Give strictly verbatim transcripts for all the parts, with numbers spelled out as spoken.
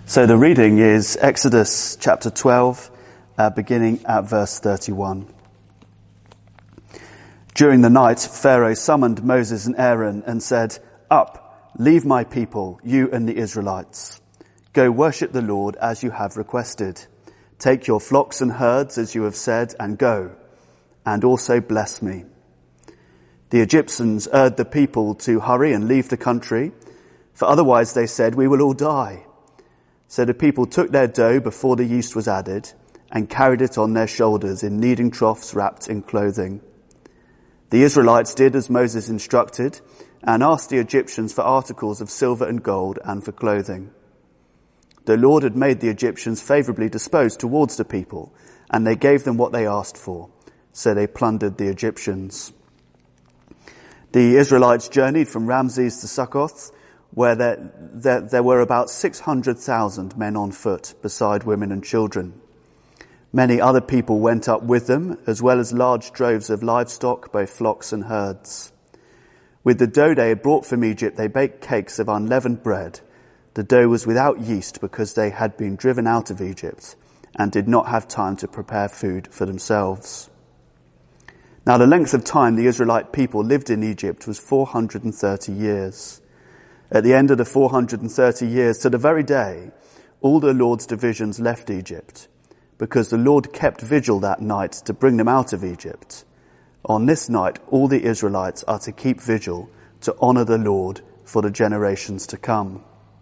So the reading is Exodus chapter twelve, uh, beginning at verse thirty-one. During the night, Pharaoh summoned Moses and Aaron and said, "Up, leave my people, you and the Israelites. Go worship the Lord as you have requested. Take your flocks and herds as you have said, and go, and also bless me." The Egyptians urged the people to hurry and leave the country, for otherwise, they said, "We will all die." So the people took their dough before the yeast was added and carried it on their shoulders in kneading troughs wrapped in clothing. The Israelites did as Moses instructed and asked the Egyptians for articles of silver and gold and for clothing. The Lord had made the Egyptians favorably disposed towards the people, and they gave them what they asked for, so they plundered the Egyptians. The Israelites journeyed from Ramses to Succoth, where there, there, there were about six hundred thousand men on foot, beside women and children. Many other people went up with them, as well as large droves of livestock, both flocks and herds. With the dough they had brought from Egypt, they baked cakes of unleavened bread. The dough was without yeast because they had been driven out of Egypt and did not have time to prepare food for themselves. Now the length of time the Israelite people lived in Egypt was four hundred thirty years. At the end of the four hundred thirty years, to the very day, all the Lord's divisions left Egypt, because the Lord kept vigil that night to bring them out of Egypt. On this night, all the Israelites are to keep vigil to honor the Lord for the generations to come.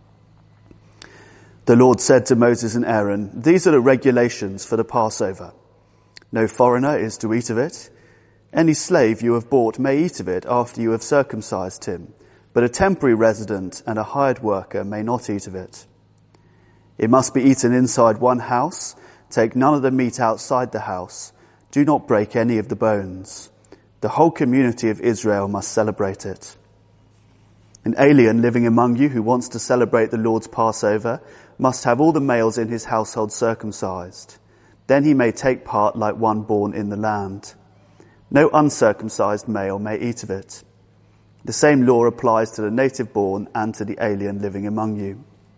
The Lord said to Moses and Aaron, "These are the regulations for the Passover. No foreigner is to eat of it. Any slave you have bought may eat of it after you have circumcised him, but a temporary resident and a hired worker may not eat of it. It must be eaten inside one house. Take none of the meat outside the house. Do not break any of the bones. The whole community of Israel must celebrate it. An alien living among you who wants to celebrate the Lord's Passover must have all the males in his household circumcised. Then he may take part like one born in the land. No uncircumcised male may eat of it. The same law applies to the native born and to the alien living among you."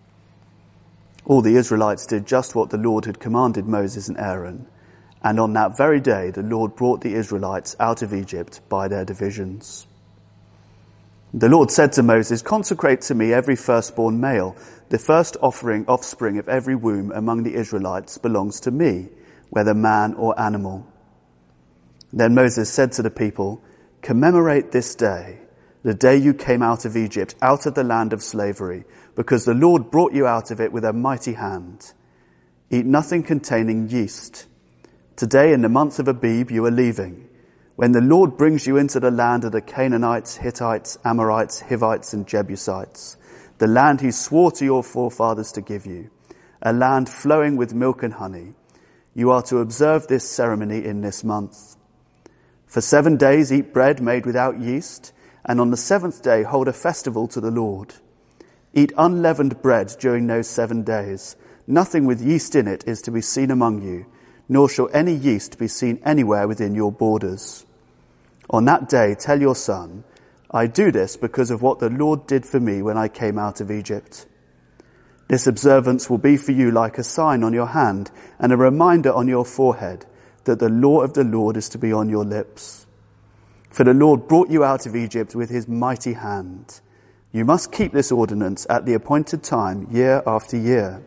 All the Israelites did just what the Lord had commanded Moses and Aaron, and on that very day the Lord brought the Israelites out of Egypt by their divisions. The Lord said to Moses, "Consecrate to me every firstborn male. The first offering offspring of every womb among the Israelites belongs to me, whether man or animal." Then Moses said to the people, "Commemorate this day, the day you came out of Egypt, out of the land of slavery, because the Lord brought you out of it with a mighty hand. Eat nothing containing yeast. Today in the month of Abib you are leaving, when the Lord brings you into the land of the Canaanites, Hittites, Amorites, Hivites, and Jebusites, the land he swore to your forefathers to give you, a land flowing with milk and honey. You are to observe this ceremony in this month. For seven days eat bread made without yeast, and on the seventh day hold a festival to the Lord. Eat unleavened bread during those seven days. Nothing with yeast in it is to be seen among you, nor shall any yeast be seen anywhere within your borders. On that day tell your son, 'I do this because of what the Lord did for me when I came out of Egypt.' This observance will be for you like a sign on your hand and a reminder on your forehead that the law of the Lord is to be on your lips. For the Lord brought you out of Egypt with his mighty hand. You must keep this ordinance at the appointed time, year after year.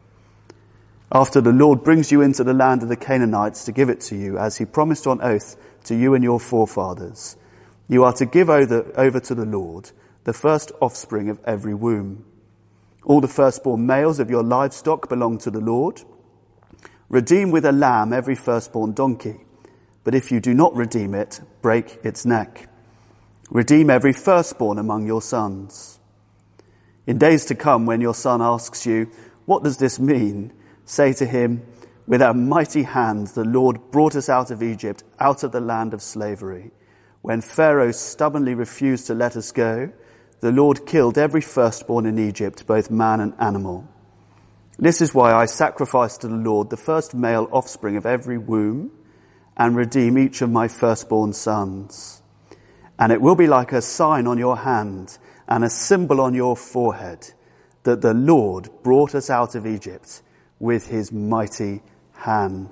After the Lord brings you into the land of the Canaanites to give it to you, as he promised on oath to you and your forefathers, you are to give over, over to the Lord the first offspring of every womb. All the firstborn males of your livestock belong to the Lord. Redeem with a lamb every firstborn donkey. But if you do not redeem it, break its neck. Redeem every firstborn among your sons. In days to come, when your son asks you, 'What does this mean?' say to him, 'With a mighty hand the Lord brought us out of Egypt, out of the land of slavery. When Pharaoh stubbornly refused to let us go, the Lord killed every firstborn in Egypt, both man and animal. This is why I sacrifice to the Lord the first male offspring of every womb, and redeem each of my firstborn sons. And it will be like a sign on your hand and a symbol on your forehead, that the Lord brought us out of Egypt with his mighty hand.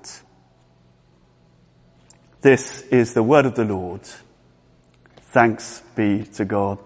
This is the word of the Lord. Thanks be to God.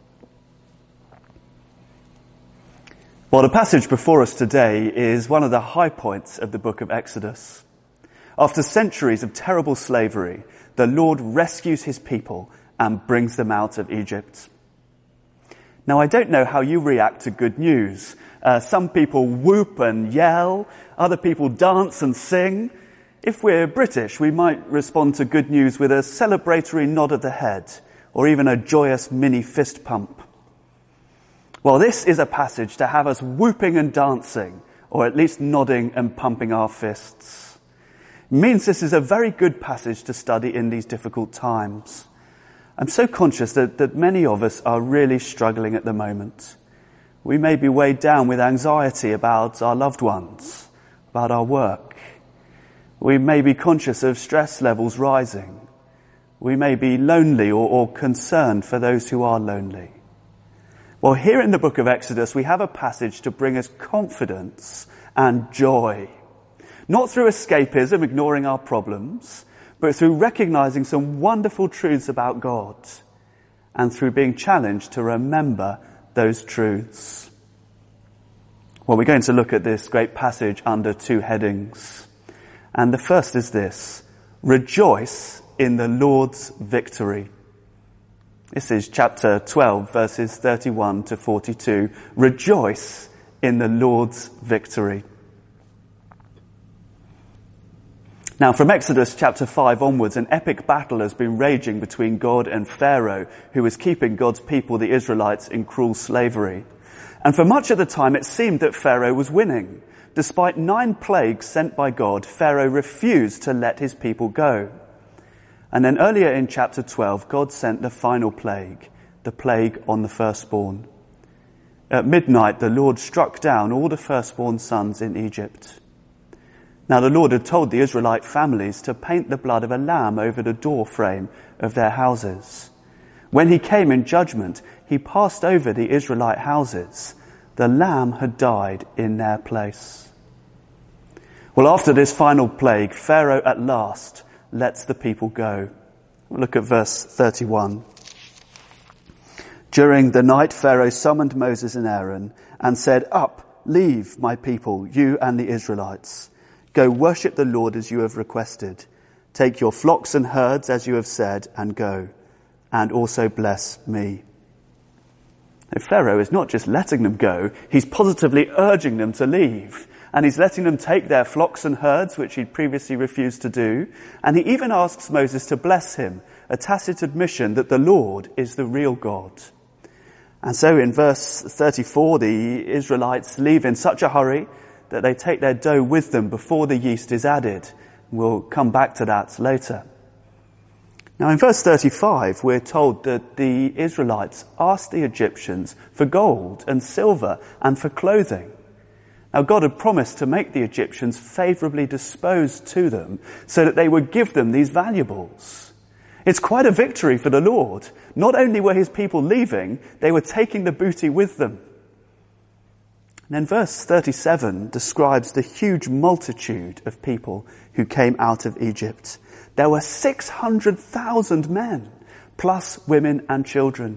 Well, the passage before us today is one of the high points of the book of Exodus. After centuries of terrible slavery, the Lord rescues his people and brings them out of Egypt. Now, I don't know how you react to good news. Uh, some people whoop and yell, other people dance and sing. If we're British, we might respond to good news with a celebratory nod of the head, or even a joyous mini fist pump. Well, this is a passage to have us whooping and dancing, or at least nodding and pumping our fists. It means this is a very good passage to study in these difficult times. I'm so conscious that, that many of us are really struggling at the moment. We may be weighed down with anxiety about our loved ones, about our work. We may be conscious of stress levels rising. We may be lonely or, or concerned for those who are lonely. Well, here in the book of Exodus, we have a passage to bring us confidence and joy. Not through escapism, ignoring our problems, but through recognizing some wonderful truths about God, and through being challenged to remember those truths. Well, we're going to look at this great passage under two headings. And the first is this: rejoice in the Lord's victory. This is chapter twelve, verses thirty-one to forty-two. Rejoice in the Lord's victory. Now, from Exodus chapter five onwards, an epic battle has been raging between God and Pharaoh, who was keeping God's people, the Israelites, in cruel slavery. And for much of the time, it seemed that Pharaoh was winning. Despite nine plagues sent by God, Pharaoh refused to let his people go. And then earlier in chapter twelve, God sent the final plague, the plague on the firstborn. At midnight, the Lord struck down all the firstborn sons in Egypt. Now, the Lord had told the Israelite families to paint the blood of a lamb over the door frame of their houses. When he came in judgment, he passed over the Israelite houses. The lamb had died in their place. Well, after this final plague, Pharaoh at last lets the people go. Look at verse thirty-one. During the night, Pharaoh summoned Moses and Aaron and said, "Up, leave my people, you and the Israelites. Go worship the Lord as you have requested. Take your flocks and herds as you have said, and go, and also bless me." Now, Pharaoh is not just letting them go, he's positively urging them to leave. And he's letting them take their flocks and herds, which he'd previously refused to do. And he even asks Moses to bless him, a tacit admission that the Lord is the real God. And so in verse thirty-four, the Israelites leave in such a hurry that they take their dough with them before the yeast is added. We'll come back to that later. Now in verse thirty-five, we're told that the Israelites asked the Egyptians for gold and silver and for clothing. Now, God had promised to make the Egyptians favorably disposed to them so that they would give them these valuables. It's quite a victory for the Lord. Not only were his people leaving, they were taking the booty with them. And then verse thirty-seven describes the huge multitude of people who came out of Egypt. There were six hundred thousand men, plus women and children.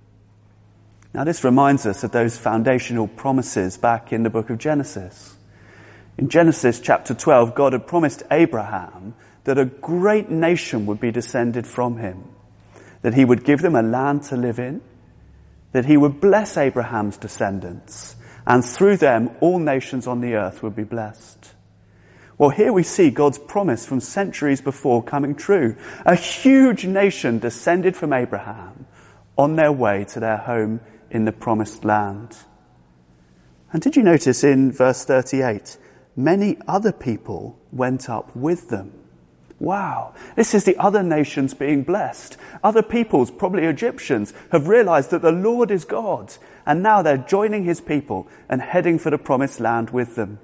Now, this reminds us of those foundational promises back in the book of Genesis. In Genesis chapter twelve, God had promised Abraham that a great nation would be descended from him, that he would give them a land to live in, that he would bless Abraham's descendants, and through them all nations on the earth would be blessed. Well, here we see God's promise from centuries before coming true. A huge nation descended from Abraham on their way to their home in the promised land. And did you notice in verse thirty-eight, many other people went up with them? Wow, this is the other nations being blessed. Other peoples, probably Egyptians, have realized that the Lord is God, and now they're joining his people and heading for the promised land with them.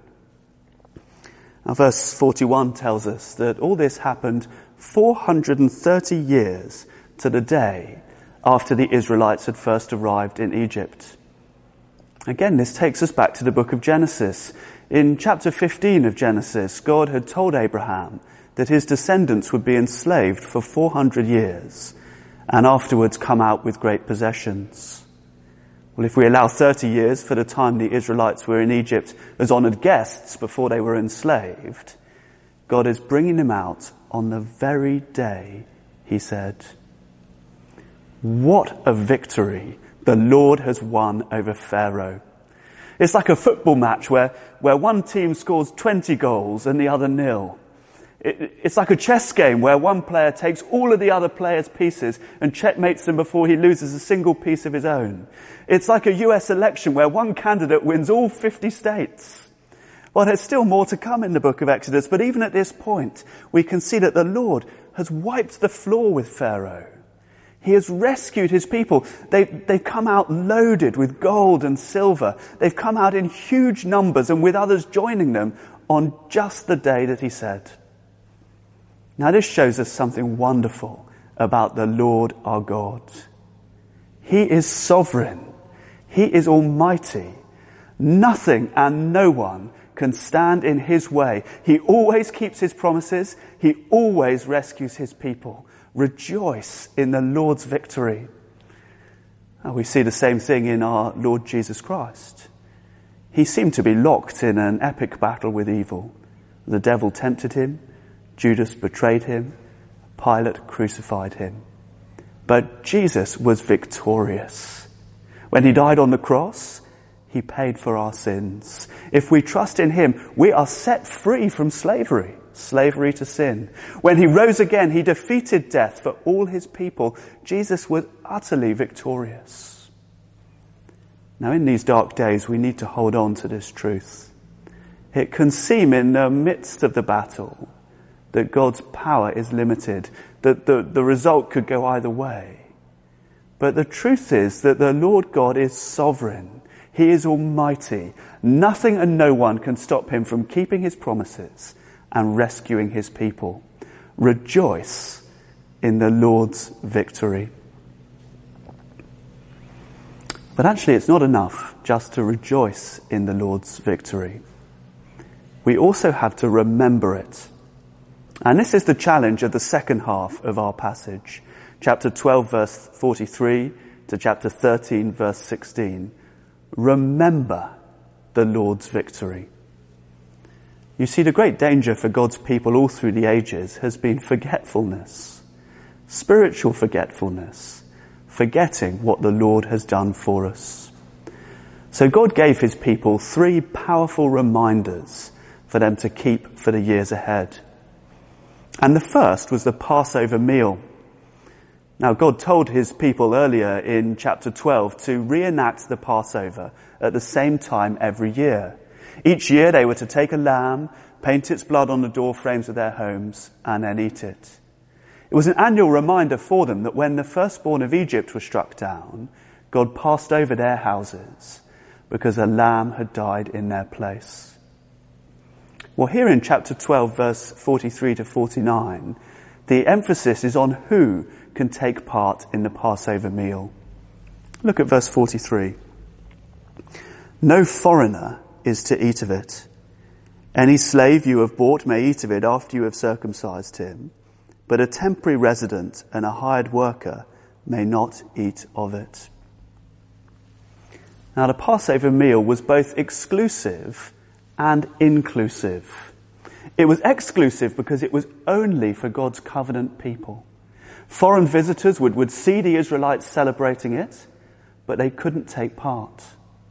Now verse forty-one tells us that all this happened four hundred thirty years to the day after the Israelites had first arrived in Egypt. Again, this takes us back to the book of Genesis. In chapter fifteen of Genesis, God had told Abraham that his descendants would be enslaved for four hundred years and afterwards come out with great possessions. Well, if we allow thirty years for the time the Israelites were in Egypt as honoured guests before they were enslaved, God is bringing them out on the very day he said. What a victory the Lord has won over Pharaoh. It's like a football match where, where one team scores twenty goals and the other nil. It, it's like a chess game where one player takes all of the other players' pieces and checkmates them before he loses a single piece of his own. It's like a U S election where one candidate wins all fifty states. Well, there's still more to come in the book of Exodus, but even at this point, we can see that the Lord has wiped the floor with Pharaoh. He has rescued his people. They, they've come out loaded with gold and silver. They've come out in huge numbers and with others joining them on just the day that he said. Now this shows us something wonderful about the Lord our God. He is sovereign. He is almighty. Nothing and no one can stand in his way. He always keeps his promises. He always rescues his people. Rejoice in the Lord's victory. And we see the same thing in our Lord Jesus Christ. He seemed to be locked in an epic battle with evil. The devil tempted him. Judas betrayed him. Pilate crucified him. But Jesus was victorious. When he died on the cross, he paid for our sins. If we trust in him, we are set free from slavery. Slavery to sin. When he rose again, he defeated death for all his people. Jesus was utterly victorious. Now, in these dark days, we need to hold on to this truth. It can seem in the midst of the battle that God's power is limited, that the, the result could go either way. But the truth is that the Lord God is sovereign. He is almighty. Nothing and no one can stop him from keeping his promises and rescuing his people. Rejoice in the Lord's victory. But actually it's not enough just to rejoice in the Lord's victory. We also have to remember it. And this is the challenge of the second half of our passage. Chapter twelve verse forty-three to chapter thirteen verse sixteen. Remember the Lord's victory. You see, the great danger for God's people all through the ages has been forgetfulness, spiritual forgetfulness, forgetting what the Lord has done for us. So God gave his people three powerful reminders for them to keep for the years ahead. And the first was the Passover meal. Now, God told his people earlier in chapter twelve to reenact the Passover at the same time every year. Each year they were to take a lamb, paint its blood on the door frames of their homes, and then eat it. It was an annual reminder for them that when the firstborn of Egypt was struck down, God passed over their houses because a lamb had died in their place. Well, here in chapter twelve, verse forty-three to forty-nine, the emphasis is on who can take part in the Passover meal. Look at verse forty-three. No foreigner is to eat of it. Any slave you have bought may eat of it after you have circumcised him, but a temporary resident and a hired worker may not eat of it. Now, the Passover meal was both exclusive and inclusive. It was exclusive because it was only for God's covenant people. Foreign visitors would, would see the Israelites celebrating it, but they couldn't take part.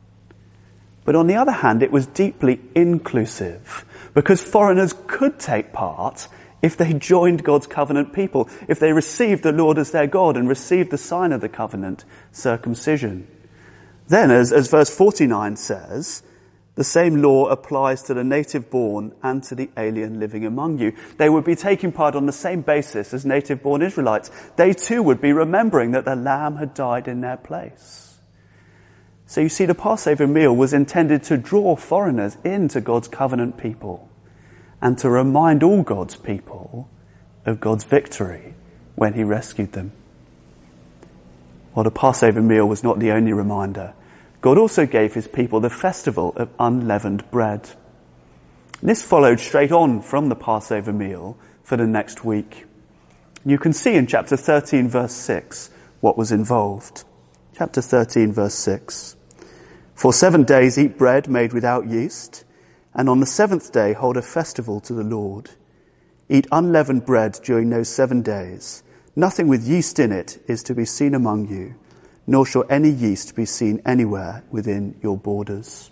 But on the other hand, it was deeply inclusive because foreigners could take part if they joined God's covenant people, if they received the Lord as their God and received the sign of the covenant, circumcision. Then, as, as verse forty-nine says, the same law applies to the native born and to the alien living among you. They would be taking part on the same basis as native born Israelites. They too would be remembering that the lamb had died in their place. So you see, the Passover meal was intended to draw foreigners into God's covenant people and to remind all God's people of God's victory when he rescued them. Well, the Passover meal was not the only reminder. God also gave his people the festival of unleavened bread. And this followed straight on from the Passover meal for the next week. You can see in chapter thirteen, verse six, what was involved. Chapter thirteen, verse six. For seven days eat bread made without yeast, and on the seventh day hold a festival to the Lord. Eat unleavened bread during those seven days. Nothing with yeast in it is to be seen among you, nor shall any yeast be seen anywhere within your borders.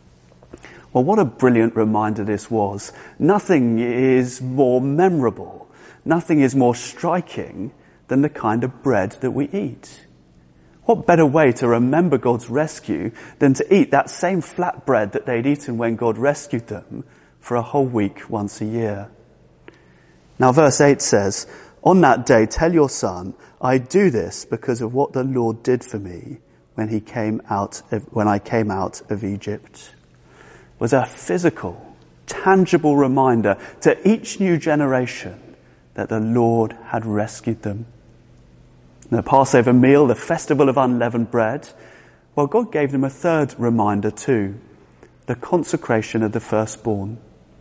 Well, what a brilliant reminder this was. Nothing is more memorable, nothing is more striking than the kind of bread that we eat. What better way to remember God's rescue than to eat that same flat bread that they'd eaten when God rescued them for a whole week once a year? Now verse eight says, on that day tell your son, I do this because of what the Lord did for me when he came out of, when I came out of Egypt. It was a physical, tangible reminder to each new generation that the Lord had rescued them. The Passover meal, the festival of unleavened bread, well, God gave them a third reminder too, the consecration of the firstborn.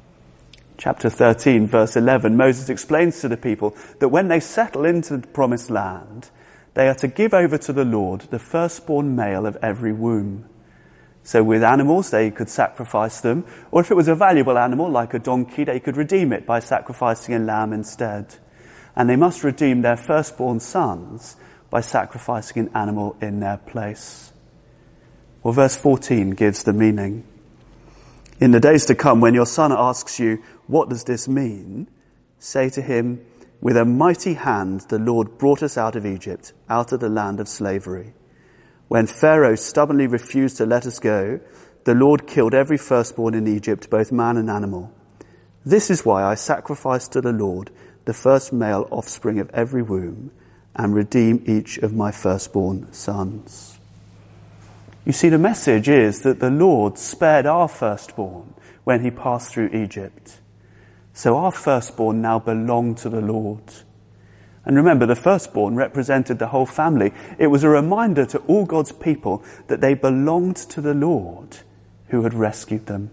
Chapter thirteen, verse eleven, Moses explains to the people that when they settle into the promised land, they are to give over to the Lord the firstborn male of every womb. So with animals, they could sacrifice them, or if it was a valuable animal like a donkey, they could redeem it by sacrificing a lamb instead. And they must redeem their firstborn sons by sacrificing an animal in their place. Well, verse fourteen gives the meaning. In the days to come, when your son asks you, what does this mean? Say to him, with a mighty hand the Lord brought us out of Egypt, out of the land of slavery. When Pharaoh stubbornly refused to let us go, the Lord killed every firstborn in Egypt, both man and animal. This is why I sacrifice to the Lord the first male offspring of every womb, and redeem each of my firstborn sons. You see, the message is that the Lord spared our firstborn when he passed through Egypt. So our firstborn now belong to the Lord. And remember, the firstborn represented the whole family. It was a reminder to all God's people that they belonged to the Lord who had rescued them.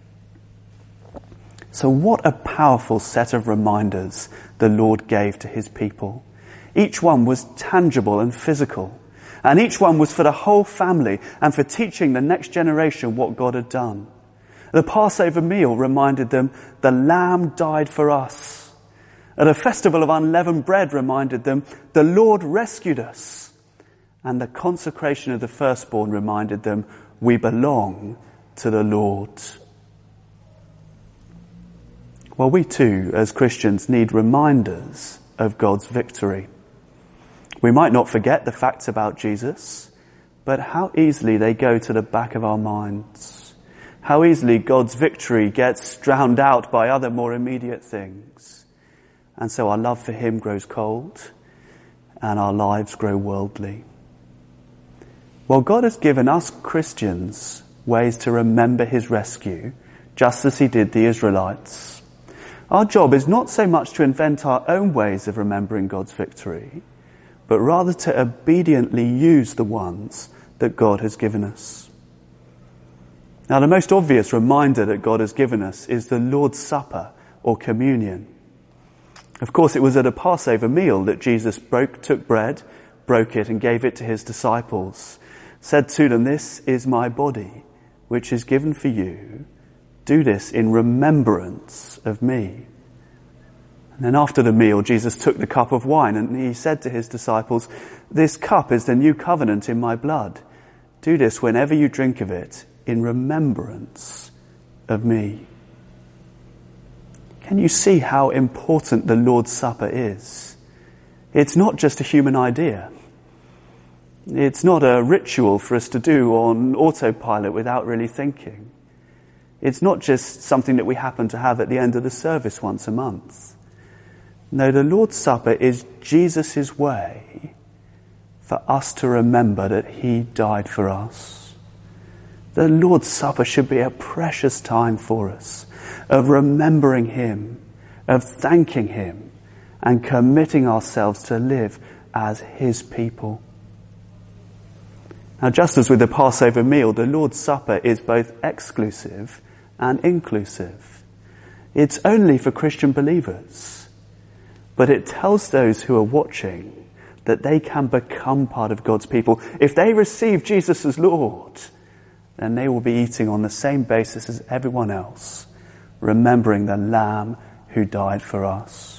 So what a powerful set of reminders the Lord gave to his people. Each one was tangible and physical. And each one was for the whole family and for teaching the next generation what God had done. The Passover meal reminded them the Lamb died for us. At a festival of unleavened bread reminded them the Lord rescued us. And the consecration of the firstborn reminded them we belong to the Lord. Well, we too, as Christians, need reminders of God's victory. We might not forget the facts about Jesus, but how easily they go to the back of our minds. How easily God's victory gets drowned out by other more immediate things. And so our love for him grows cold and our lives grow worldly. Well, God has given us Christians ways to remember his rescue, just as he did the Israelites. Our job is not so much to invent our own ways of remembering God's victory, but rather to obediently use the ones that God has given us. Now, the most obvious reminder that God has given us is the Lord's Supper, or communion. Of course, it was at a Passover meal that Jesus broke, took bread, broke it, and gave it to his disciples, said to them, "This is my body, which is given for you. Do this in remembrance of me." And then after the meal, Jesus took the cup of wine and he said to his disciples, "This cup is the new covenant in my blood. Do this whenever you drink of it in remembrance of me." Can you see how important the Lord's Supper is? It's not just a human idea. It's not a ritual for us to do on autopilot without really thinking. It's not just something that we happen to have at the end of the service once a month. No, the Lord's Supper is Jesus' way for us to remember that he died for us. The Lord's Supper should be a precious time for us of remembering him, of thanking him, and committing ourselves to live as his people. Now, just as with the Passover meal, the Lord's Supper is both exclusive and inclusive. It's only for Christian believers, but it tells those who are watching that they can become part of God's people. If they receive Jesus as Lord, then they will be eating on the same basis as everyone else, remembering the Lamb who died for us.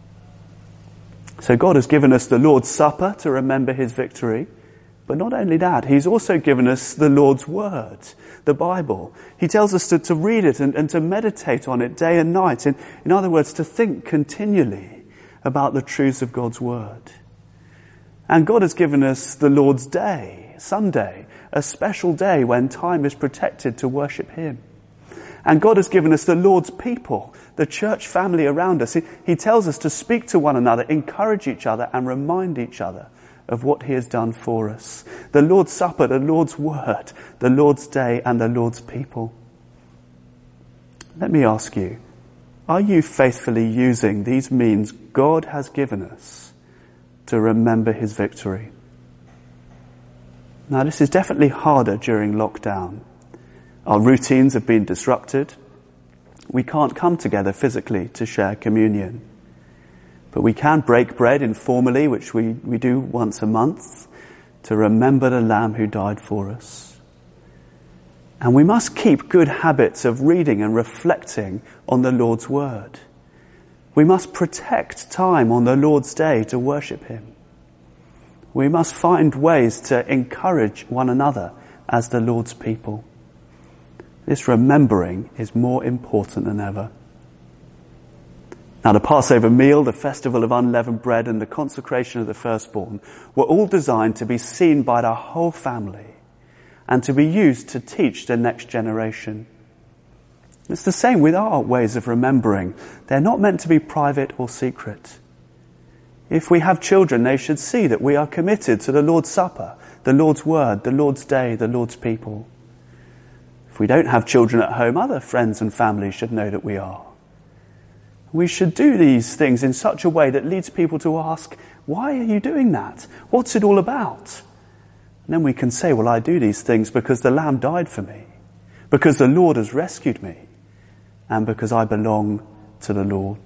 So God has given us the Lord's Supper to remember his victory. But not only that, he's also given us the Lord's Word, the Bible. He tells us to, to read it and, and to meditate on it day and night. In, in other words, to think continually about the truths of God's Word. And God has given us the Lord's Day, Sunday, a special day when time is protected to worship him. And God has given us the Lord's people, the church family around us. He, he tells us to speak to one another, encourage each other, and remind each other of what he has done for us. The Lord's Supper, the Lord's Word, the Lord's Day, and the Lord's people. Let me ask you, are you faithfully using these means God has given us to remember his victory? Now, this is definitely harder during lockdown. Our routines have been disrupted. We can't come together physically to share communion. But we can break bread informally, which we, we do once a month, to remember the Lamb who died for us. And we must keep good habits of reading and reflecting on the Lord's Word. We must protect time on the Lord's Day to worship him. We must find ways to encourage one another as the Lord's people. This remembering is more important than ever. Now, the Passover meal, the festival of unleavened bread, and the consecration of the firstborn were all designed to be seen by the whole family and to be used to teach the next generation. It's the same with our ways of remembering. They're not meant to be private or secret. If we have children, they should see that we are committed to the Lord's Supper, the Lord's Word, the Lord's Day, the Lord's people. If we don't have children at home, other friends and family should know that we are. We should do these things in such a way that leads people to ask, why are you doing that? What's it all about? And then we can say, well, I do these things because the Lamb died for me, because the Lord has rescued me, and because I belong to the Lord.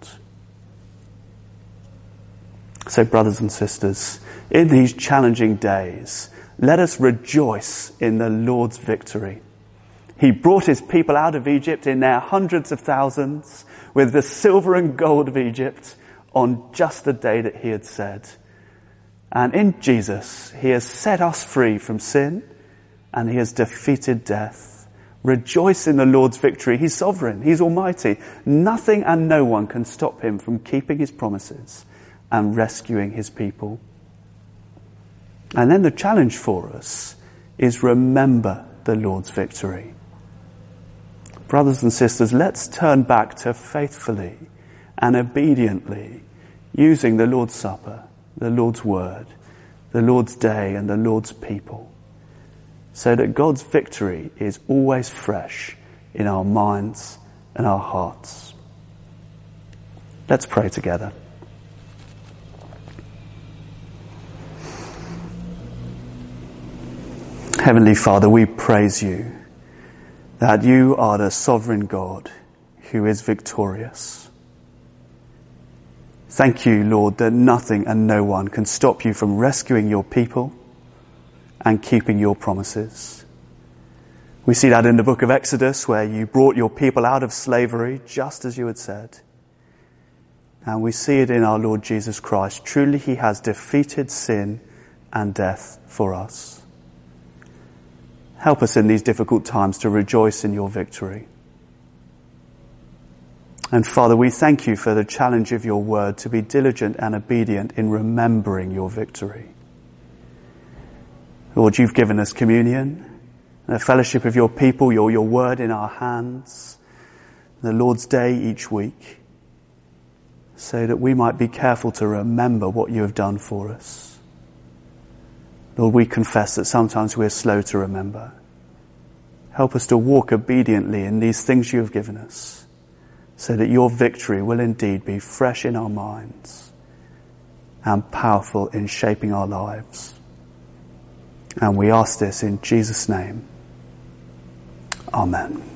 So, brothers and sisters, in these challenging days, let us rejoice in the Lord's victory. He brought his people out of Egypt in their hundreds of thousands with the silver and gold of Egypt on just the day that he had said. And in Jesus, he has set us free from sin and he has defeated death. Rejoice in the Lord's victory. He's sovereign. He's almighty. Nothing and no one can stop him from keeping his promises and rescuing his people. And then the challenge for us is remember the Lord's victory. Brothers and sisters, let's turn back to faithfully and obediently using the Lord's Supper, the Lord's Word, the Lord's Day, and the Lord's people, so that God's victory is always fresh in our minds and our hearts. Let's pray together. Heavenly Father, we praise you that you are the sovereign God who is victorious. Thank you, Lord, that nothing and no one can stop you from rescuing your people and keeping your promises. We see that in the book of Exodus, where you brought your people out of slavery, just as you had said. And we see it in our Lord Jesus Christ. Truly, he has defeated sin and death for us. Help us in these difficult times to rejoice in your victory. And Father, we thank you for the challenge of your word to be diligent and obedient in remembering your victory. Lord, you've given us communion, and a fellowship of your people, your, your word in our hands, the Lord's Day each week, so that we might be careful to remember what you have done for us. Lord, we confess that sometimes we're slow to remember. Help us to walk obediently in these things you have given us, so that your victory will indeed be fresh in our minds and powerful in shaping our lives. And we ask this in Jesus' name. Amen.